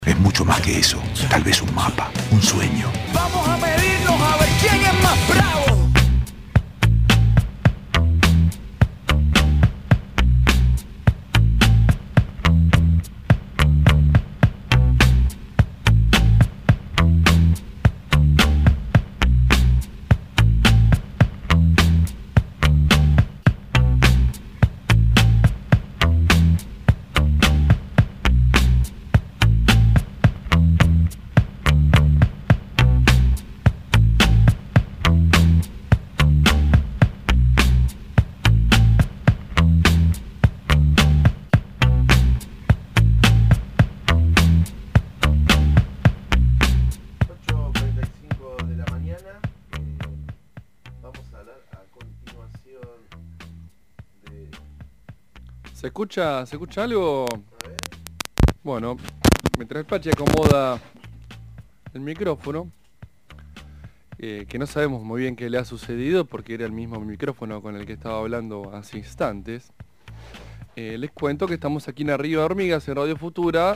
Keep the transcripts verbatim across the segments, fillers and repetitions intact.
Es mucho más que eso, tal vez un mapa, un sueño. Vamos a medirnos a ver quién es más bravo. ¿Se escucha, ¿Se escucha algo? Bueno, mientras el Pachi acomoda el micrófono, eh, que no sabemos muy bien qué le ha sucedido porque era el mismo micrófono con el que estaba hablando hace instantes, eh, les cuento que estamos aquí en Arriba de Hormigas, en Radio Futura,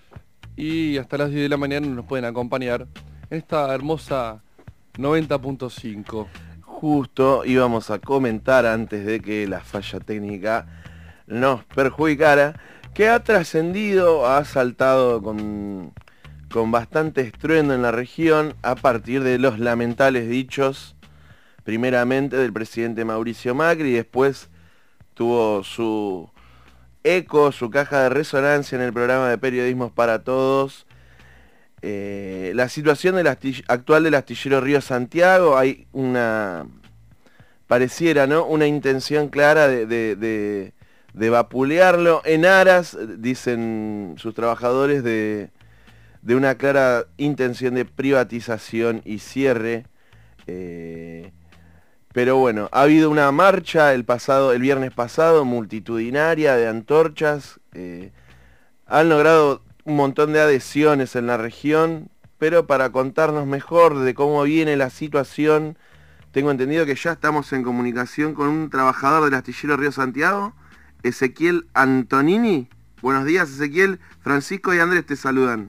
y hasta las diez de la mañana nos pueden acompañar en esta hermosa noventa punto cinco. Justo íbamos a comentar antes de que la falla técnica nos perjudicara, que ha trascendido, ha saltado con, con bastante estruendo en la región a partir de los lamentables dichos, primeramente del presidente Mauricio Macri, y después tuvo su eco, su caja de resonancia en el programa de Periodismos para Todos. Eh, la situación del actual del astillero Río Santiago, hay una, pareciera, ¿no?, una intención clara de... de, de de vapulearlo en aras, dicen sus trabajadores, de, de una clara intención de privatización y cierre. Eh, pero bueno, ha habido una marcha el pasado, el viernes pasado, multitudinaria, de antorchas. Eh, han logrado un montón de adhesiones en la región, pero para contarnos mejor de cómo viene la situación, tengo entendido que ya estamos en comunicación con un trabajador del astillero Río Santiago, Ezequiel Antonini. Buenos días, Ezequiel. Francisco y Andrés te saludan.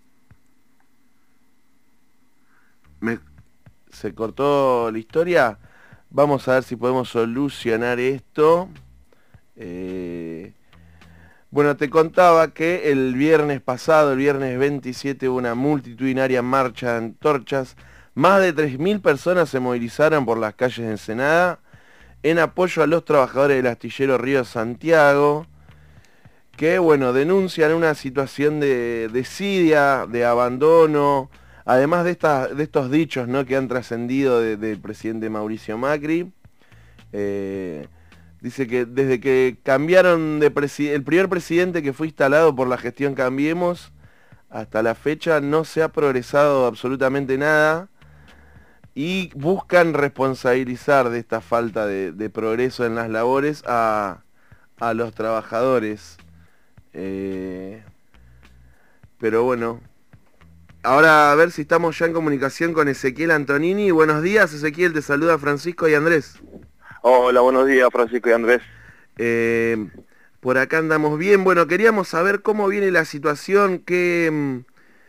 Me... ¿Se cortó la historia? Vamos a ver si podemos solucionar esto. Eh... Bueno, te contaba que el viernes pasado, el viernes veintisiete, hubo una multitudinaria marcha de antorchas. Más de tres mil personas se movilizaron por las calles de Ensenada en apoyo a los trabajadores del astillero Río Santiago, que, bueno, denuncian una situación de desidia, de abandono, además de, esta, de estos dichos, ¿no?, que han trascendido de, del presidente Mauricio Macri. Eh, dice que desde que cambiaron de presi- el primer presidente que fue instalado por la gestión Cambiemos, hasta la fecha no se ha progresado absolutamente nada. Y buscan responsabilizar de esta falta de, de progreso en las labores a, a los trabajadores. Eh, pero bueno, ahora a ver si estamos ya en comunicación con Ezequiel Antonini. Buenos días, Ezequiel, te saluda Francisco y Andrés. Hola, buenos días, Francisco y Andrés. Eh, por acá andamos bien. Bueno, queríamos saber cómo viene la situación, que...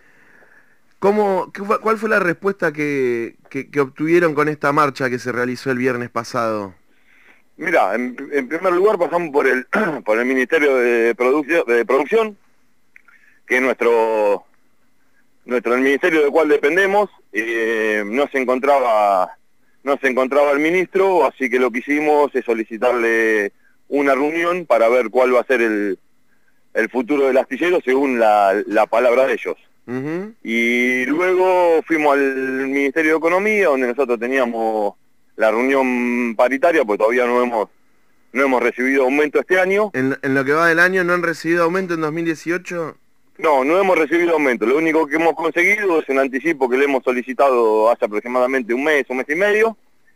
¿Cómo, qué, ¿Cuál fue la respuesta que, que, que obtuvieron con esta marcha que se realizó el viernes pasado? Mira, en, en primer lugar pasamos por el por el Ministerio de, Produc- de Producción, que es nuestro, nuestro el ministerio del cual dependemos. Eh, no se encontraba no se encontraba el ministro, así que lo que hicimos es solicitarle una reunión para ver cuál va a ser el, el futuro del astillero según la, la palabra de ellos. Uh-huh. Y luego fuimos al Ministerio de Economía, donde nosotros teníamos la reunión paritaria, pues todavía no hemos no hemos recibido aumento este año. ¿En, en lo que va del año no han recibido aumento en dos mil dieciocho? No, no hemos recibido aumento. Lo único que hemos conseguido es un anticipo que le hemos solicitado hace aproximadamente un mes, un mes y medio.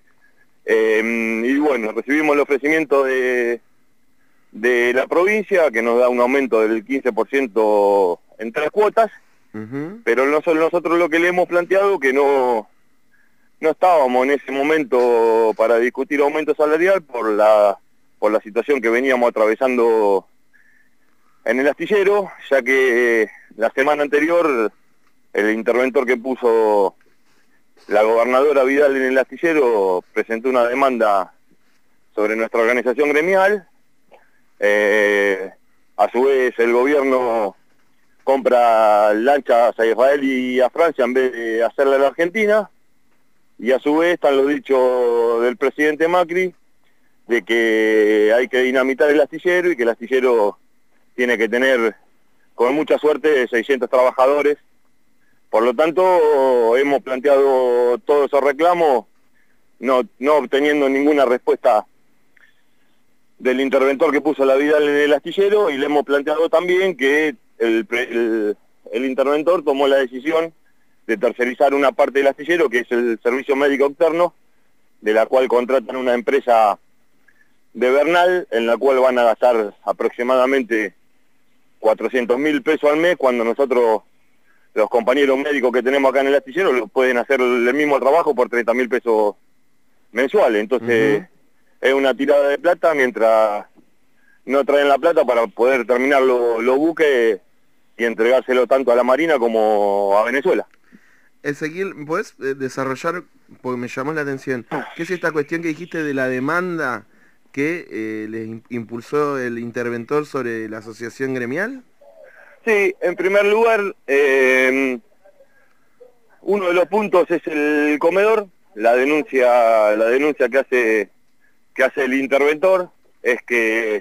Eh, y bueno, recibimos el ofrecimiento de, de la provincia, que nos da un aumento del quince por ciento en tres cuotas. Uh-huh. Pero nosotros, nosotros lo que le hemos planteado que no no estábamos en ese momento para discutir aumento salarial por la por la situación que veníamos atravesando en el astillero, ya que eh, la semana anterior el interventor que puso la gobernadora Vidal en el astillero presentó una demanda sobre nuestra organización gremial. Eh, a su vez el gobierno compra lanchas a Israel y a Francia en vez de hacerla a la Argentina, y a su vez están los dichos del presidente Macri de que hay que dinamitar el astillero y que el astillero tiene que tener, con mucha suerte, seiscientos trabajadores. Por lo tanto, hemos planteado todos esos reclamos, no, no obteniendo ninguna respuesta del interventor que puso la Vidal en el astillero, y le hemos planteado también que el, el, el interventor tomó la decisión de tercerizar una parte del astillero, que es el servicio médico externo, de la cual contratan una empresa de Bernal, en la cual van a gastar aproximadamente cuatrocientos mil pesos al mes, cuando nosotros, los compañeros médicos que tenemos acá en el astillero, lo pueden hacer el mismo trabajo por treinta mil pesos mensuales. Entonces, uh-huh. es una tirada de plata mientras no traen la plata para poder terminar los lo buques y entregárselo tanto a la Marina como a Venezuela. Ezequiel, ¿podés desarrollar, porque me llamó la atención, qué es esta cuestión que dijiste de la demanda que eh, les impulsó el interventor sobre la asociación gremial? Sí, en primer lugar, eh, uno de los puntos es el comedor. La denuncia, la denuncia que hace que hace el interventor es que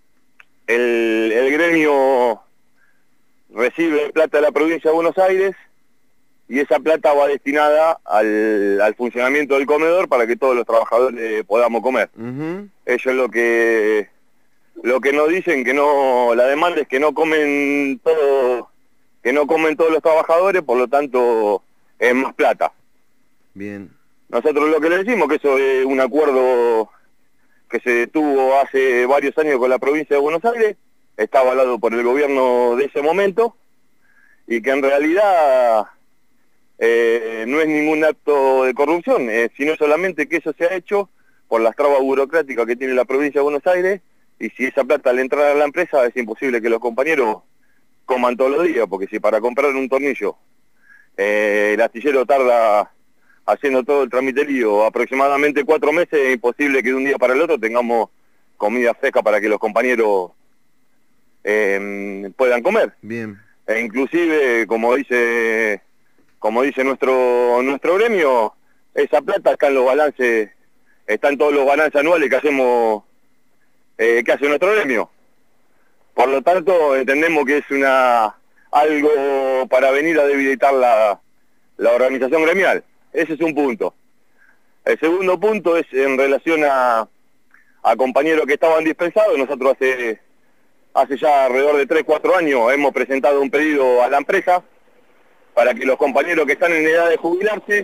el, el gremio recibe plata de la provincia de Buenos Aires y esa plata va destinada al, al funcionamiento del comedor para que todos los trabajadores podamos comer. Uh-huh. Eso es lo que lo que nos dicen, que no, la demanda es que no comen todo, que no comen todos los trabajadores, por lo tanto es más plata. Bien. Nosotros lo que le decimos que eso es un acuerdo que se tuvo hace varios años con la provincia de Buenos Aires, está avalado por el gobierno de ese momento, y que en realidad eh, no es ningún acto de corrupción, eh, sino solamente que eso se ha hecho por las trabas burocráticas que tiene la provincia de Buenos Aires, y si esa plata al entrar a la empresa es imposible que los compañeros coman todos los días, porque si para comprar un tornillo eh, el astillero tarda haciendo todo el tramiterío aproximadamente cuatro meses, es imposible que de un día para el otro tengamos comida fresca para que los compañeros eh, puedan comer. Bien. E inclusive, como dice como dice nuestro nuestro gremio, esa plata está en los balances, está en todos los balances anuales que hacemos, eh, que hace nuestro gremio. Por lo tanto, entendemos que es una algo para venir a debilitar la, la organización gremial. Ese es un punto. El segundo punto es en relación a, a compañeros que estaban dispensados. Nosotros hace, hace ya alrededor de tres cuatro años hemos presentado un pedido a la empresa para que los compañeros que están en edad de jubilarse,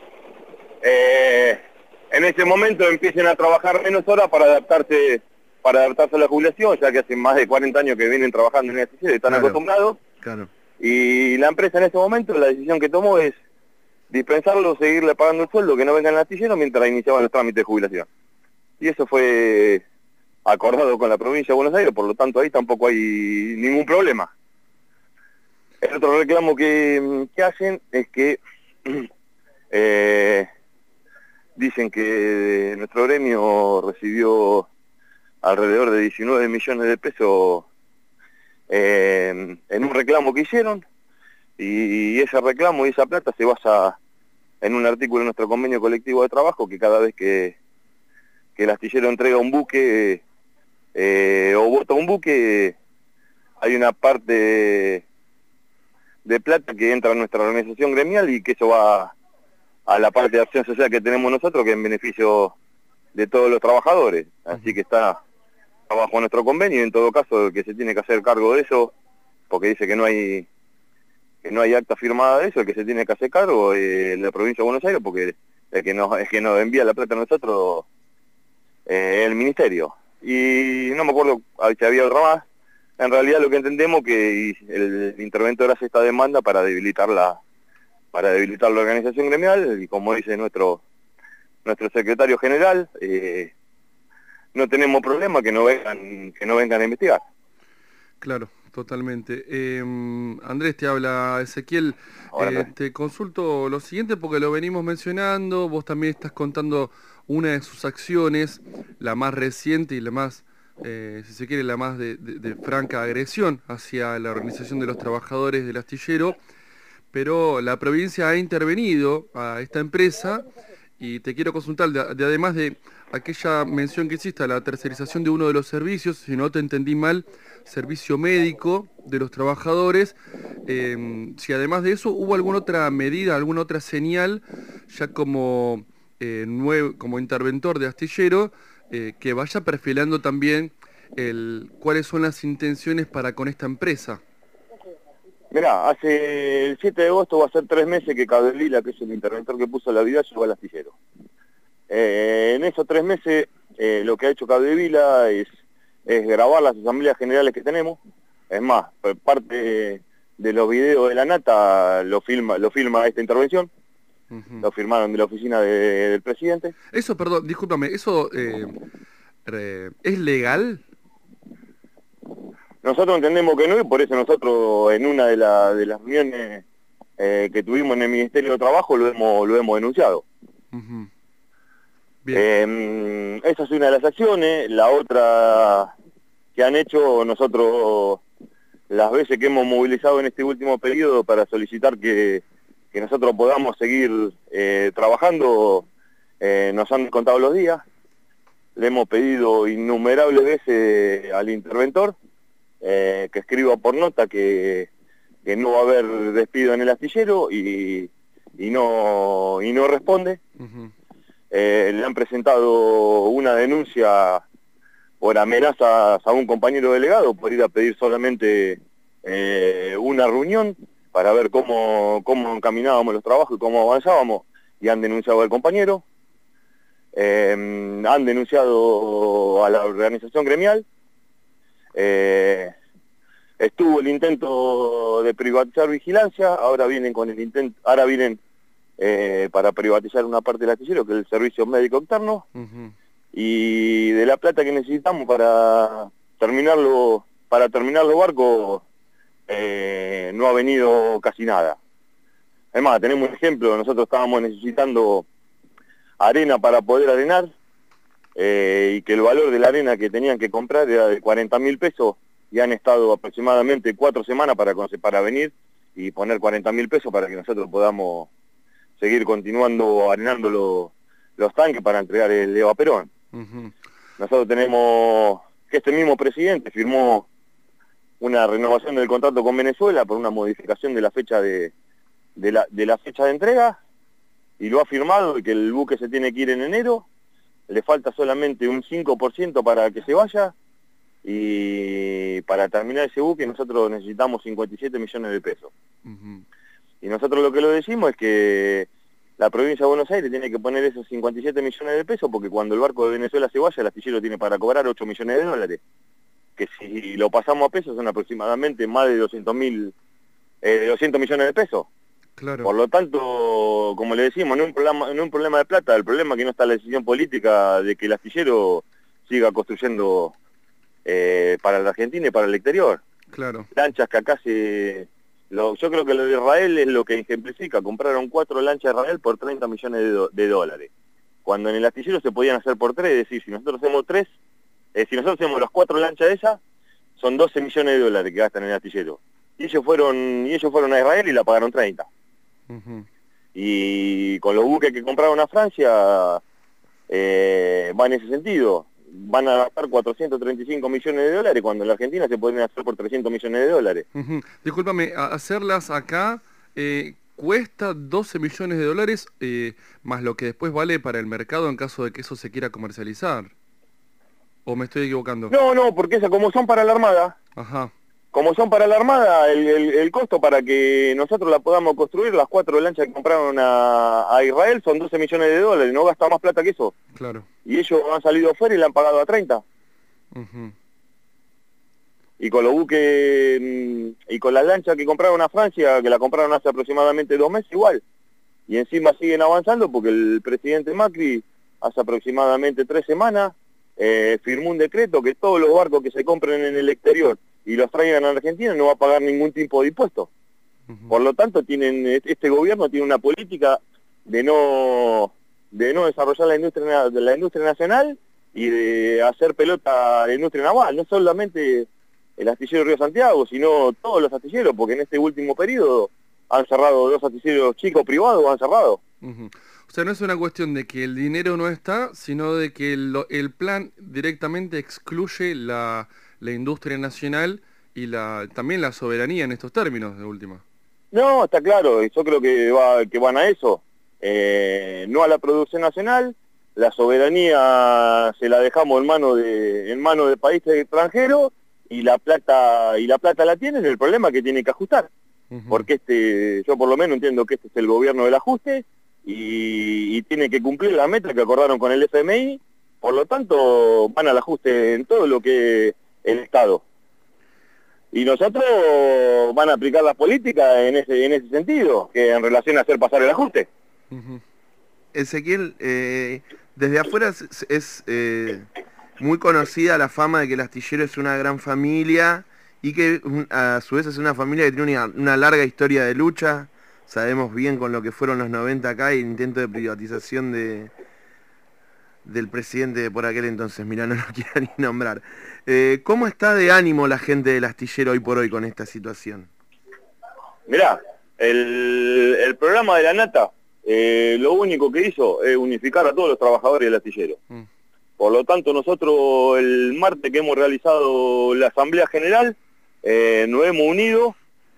eh, en ese momento empiecen a trabajar menos horas para adaptarse para adaptarse a la jubilación, ya que hace más de cuarenta años que vienen trabajando en el astillero, están claro, acostumbrados. Claro. Y la empresa en ese momento, la decisión que tomó es dispensarlo, seguirle pagando el sueldo, que no vengan al astillero mientras iniciaban los trámites de jubilación. Y eso fue acordado con la provincia de Buenos Aires, por lo tanto ahí tampoco hay ningún problema. El otro reclamo que, que hacen es que eh, dicen que nuestro gremio recibió alrededor de diecinueve millones de pesos eh, en un reclamo que hicieron, y ese reclamo y esa plata se basa en un artículo de nuestro convenio colectivo de trabajo, que cada vez que, que el astillero entrega un buque eh, o vota un buque, hay una parte de plata que entra a nuestra organización gremial, y que eso va a la parte de acción social que tenemos nosotros, que es en beneficio de todos los trabajadores. Así que está bajo nuestro convenio, y en todo caso el que se tiene que hacer cargo de eso, porque dice que no hay que no hay acta firmada de eso, el que se tiene que hacer cargo es la provincia de Buenos Aires, porque el que nos, el que nos envía la plata a nosotros eh, el ministerio. Y no me acuerdo si había otra más. En realidad lo que entendemos que el interventor hace esta demanda para debilitar la para debilitar la organización gremial, y como dice nuestro nuestro secretario general, eh, no tenemos problema que no vengan que no vengan a investigar. Claro, Totalmente. Eh, Andrés, te habla Ezequiel. Hola, Eh, te consulto lo siguiente porque lo venimos mencionando. Vos también estás contando una de sus acciones, la más reciente y la más, eh, si se quiere, la más de, de, de franca agresión hacia la Organización de los Trabajadores del Astillero. Pero la provincia ha intervenido a esta empresa y te quiero consultar, de, de, además de aquella mención que hiciste a la tercerización de uno de los servicios, si no te entendí mal, servicio médico de los trabajadores, eh, si además de eso hubo alguna otra medida, alguna otra señal, ya como, eh, nuevo, como interventor de astillero, eh, que vaya perfilando también el, cuáles son las intenciones para con esta empresa. Mirá, hace el siete de agosto va a ser tres meses que Capdevila, que es el interventor que puso la vida, llegó al astillero. Eh, en esos tres meses eh, lo que ha hecho Capdevila es, es grabar las asambleas generales que tenemos. Es más, parte de los videos de la nata lo filma, lo filma esta intervención. Uh-huh. Lo firmaron de la oficina de, del presidente. Eso, perdón, discúlpame, ¿eso eh, eh, es legal? Nosotros entendemos que no, y por eso nosotros en una de, la, de las reuniones eh, que tuvimos en el Ministerio de Trabajo lo hemos, lo hemos denunciado. Uh-huh. Eh, esa es una de las acciones. La otra que han hecho nosotros, las veces que hemos movilizado en este último periodo para solicitar que, que nosotros podamos seguir eh, trabajando, eh, nos han contado los días. Le hemos pedido innumerables veces al interventor eh, que escriba por nota que, que no va a haber despido en el astillero y, y, no, y no responde. Uh-huh. Eh, le han presentado una denuncia por amenazas a un compañero delegado por ir a pedir solamente eh, una reunión para ver cómo, cómo encaminábamos los trabajos y cómo avanzábamos, y han denunciado al compañero. Eh, han denunciado a la organización gremial. Eh, estuvo el intento de privatizar vigilancia, ahora vienen con el intento, ahora vienen Eh, para privatizar una parte del astillero, que es el servicio médico externo. Uh-huh. Y de la plata que necesitamos para terminarlo, para terminar los barcos, eh, no ha venido casi nada. Además, tenemos un ejemplo, nosotros estábamos necesitando arena para poder arenar, eh, y que el valor de la arena que tenían que comprar era de cuarenta mil pesos, y han estado aproximadamente cuatro semanas para, para venir y poner cuarenta mil pesos para que nosotros podamos seguir continuando arenando lo, los tanques para entregar el Eva Perón. Uh-huh. Nosotros tenemos que este mismo presidente firmó una renovación del contrato con Venezuela por una modificación de la fecha de, de, la, de la fecha de entrega, y lo ha firmado, y que el buque se tiene que ir en enero. Le falta solamente un cinco por ciento para que se vaya, y para terminar ese buque nosotros necesitamos cincuenta y siete millones de pesos. Uh-huh. Y nosotros lo que lo decimos es que la provincia de Buenos Aires tiene que poner esos cincuenta y siete millones de pesos, porque cuando el barco de Venezuela se vaya, el astillero tiene para cobrar ocho millones de dólares. Que si lo pasamos a pesos son aproximadamente más de doscientos mil, eh, doscientos millones de pesos. Claro. Por lo tanto, como le decimos, no es un problema, no es un problema de plata, el problema es que no está la decisión política de que el astillero siga construyendo eh, para la Argentina y para el exterior. Claro. Lanchas que acá se... Lo, yo creo que lo de Israel es lo que ejemplifica. Compraron cuatro lanchas de Israel por treinta millones de, do, de dólares. Cuando en el astillero se podían hacer por tres, es decir, si nosotros hacemos tres, eh, si nosotros hacemos las cuatro lanchas de esas, son doce millones de dólares que gastan en el astillero. Y ellos fueron, y ellos fueron a Israel y la pagaron treinta. Uh-huh. Y con los buques que compraron a Francia, eh, va en ese sentido. Van a gastar cuatrocientos treinta y cinco millones de dólares, cuando en la Argentina se podrían hacer por trescientos millones de dólares. Uh-huh. Discúlpame, hacerlas acá eh, cuesta doce millones de dólares, eh, más lo que después vale para el mercado en caso de que eso se quiera comercializar. ¿O me estoy equivocando? No, no, porque esa, como son para la Armada, Ajá. como son para la Armada, el, el, el costo para que nosotros la podamos construir, las cuatro lanchas que compraron a, a Israel, son doce millones de dólares, no gasta más plata que eso. Claro. Y ellos han salido afuera y le han pagado a treinta. Uh-huh. Y con los buques, y con las lanchas que compraron a Francia, que la compraron hace aproximadamente dos meses, igual. Y encima siguen avanzando porque el presidente Macri, hace aproximadamente tres semanas, eh, firmó un decreto que todos los barcos que se compren en el exterior y los traigan a Argentina, no va a pagar ningún tipo de impuesto. Uh-huh. Por lo tanto, tienen este gobierno tiene una política de no de no desarrollar la industria de la industria nacional y de hacer pelota a la industria naval, no solamente el astillero Río Santiago, sino todos los astilleros, porque en este último periodo han cerrado dos astilleros chicos privados, han cerrado. Uh-huh. O sea, no es una cuestión de que el dinero no está, sino de que el, el plan directamente excluye la, la industria nacional y la también la soberanía en estos términos, de última. No, está claro, yo creo que, va, que van a eso, eh, no a la producción nacional, la soberanía se la dejamos en mano de en mano de países extranjeros y la plata y la plata la tienen, el problema es que tienen que ajustar. Uh-huh. Porque este yo por lo menos entiendo que este es el gobierno del ajuste y, y tiene que cumplir la meta que acordaron con el F M I, por lo tanto van al ajuste en todo lo que el Estado. Y nosotros van a aplicar las políticas en ese en ese sentido, que en relación a hacer pasar el ajuste. Uh-huh. Ezequiel, eh, desde afuera es, es eh, muy conocida la fama de que el astillero es una gran familia y que a su vez es una familia que tiene una, una larga historia de lucha. Sabemos bien con lo que fueron los noventa acá y el intento de privatización de del presidente de por aquel entonces, mira, no lo quiero ni nombrar. Eh, ¿Cómo está de ánimo la gente del astillero hoy por hoy con esta situación? Mirá, el, el programa de la Nata, eh, lo único que hizo es unificar a todos los trabajadores del astillero. Mm. Por lo tanto, nosotros el martes que hemos realizado la Asamblea General, eh, nos hemos unido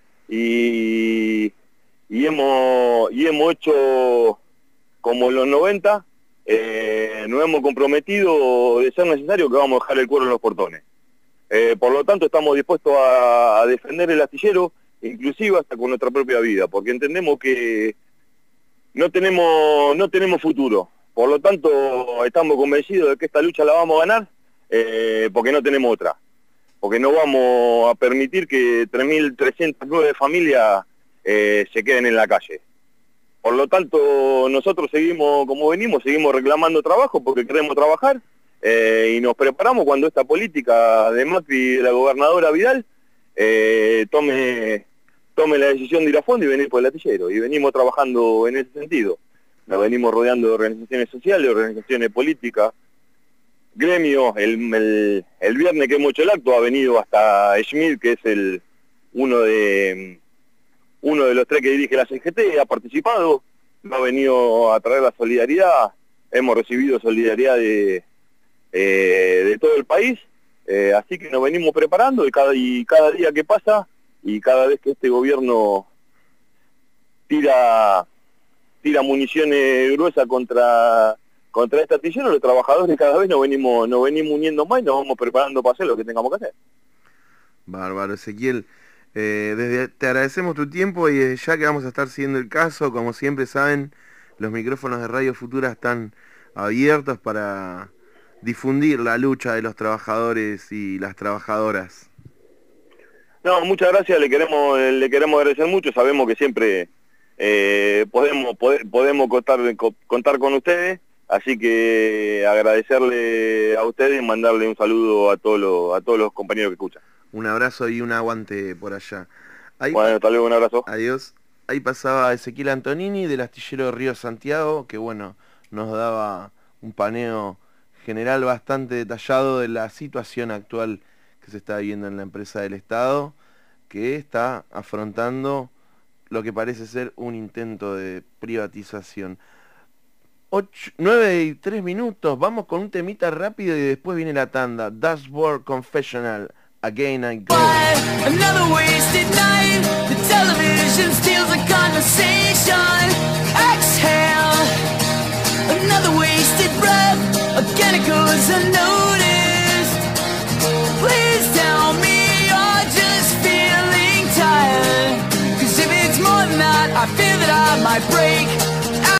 y, y, hemos, y hemos hecho como en los noventa, eh, nos hemos comprometido de ser necesario que vamos a dejar el cuero en los portones. Eh, por lo tanto, estamos dispuestos a, a defender el astillero, inclusive hasta con nuestra propia vida, porque entendemos que no tenemos, no tenemos futuro. Por lo tanto, estamos convencidos de que esta lucha la vamos a ganar, eh, porque no tenemos otra. Porque no vamos a permitir que tres mil trescientas nueve familias eh, se queden en la calle. Por lo tanto, nosotros seguimos como venimos, seguimos reclamando trabajo porque queremos trabajar, eh, y nos preparamos cuando esta política de Macri y de la gobernadora Vidal eh, tome, tome la decisión de ir a fondo y venir por el astillero. Y venimos trabajando en ese sentido. Nos venimos rodeando de organizaciones sociales, organizaciones políticas, gremios. El, el, el viernes que hemos hecho el acto ha venido hasta Schmidt, que es el uno de uno de los tres que dirige la C G T, ha participado, ha venido a traer la solidaridad, hemos recibido solidaridad de, eh, de todo el país, eh, así que nos venimos preparando y cada, y cada día que pasa y cada vez que este gobierno tira tira municiones gruesas contra contra este astillero, los trabajadores cada vez nos venimos nos venimos uniendo más y nos vamos preparando para hacer lo que tengamos que hacer. Bárbaro, Ezequiel. Eh, desde, te agradecemos tu tiempo y desde ya que vamos a estar siguiendo el caso, como siempre saben, los micrófonos de Radio Futura están abiertos para difundir la lucha de los trabajadores y las trabajadoras. No, muchas gracias, le queremos le queremos agradecer mucho, sabemos que siempre eh, podemos poder, podemos contar, contar con ustedes, así que agradecerle a ustedes y mandarle un saludo a todos los, a todos los compañeros que escuchan. Un abrazo y un aguante por allá. Ahí, bueno, hasta luego, un abrazo. Adiós. Ahí pasaba Ezequiel Antonini del astillero Río Santiago, que bueno, nos daba un paneo general bastante detallado de la situación actual que se está viviendo en la empresa del Estado, que está afrontando lo que parece ser un intento de privatización. Ocho, nueve y tres minutos, vamos con un temita rápido y después viene la tanda. Dashboard Confessional. Again I go. Another wasted night. The television steals a conversation. Exhale. Another wasted breath. Again it goes unnoticed. Please tell me you're just feeling tired. Cause if it's more than that, I fear that I might break.